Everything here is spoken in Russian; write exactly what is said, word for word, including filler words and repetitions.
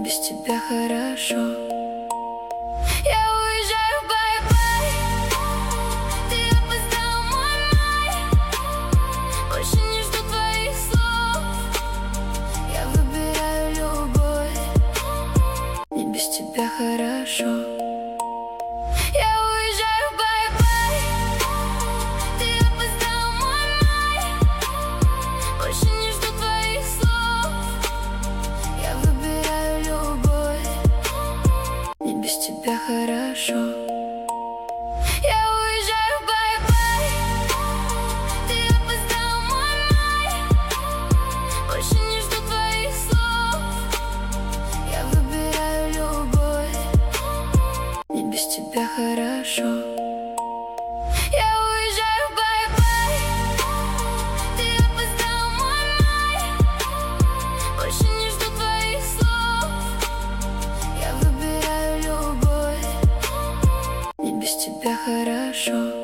без тебя хорошо. Я уезжаю, бай-бай. Ты опоздал, мой май. Больше не жду твоих слов. Я выбираю любовь. Мне без тебя хорошо. Я уезжаю, бай-бай. Ты опоздал, мой май. Больше не жду твоих слов. Я выбираю любовь. Мне без тебя хорошо. Я уезжаю, бай-бай. Ты опоздал, мой май. Больше не жду твоих слов. Я выбираю любовь. Мне без тебя хорошо. Я уезжаю, бай-бай. Ты опоздал, мой май. Больше не жду твоих слов. Я выбираю любовь. Мне без тебя хорошо.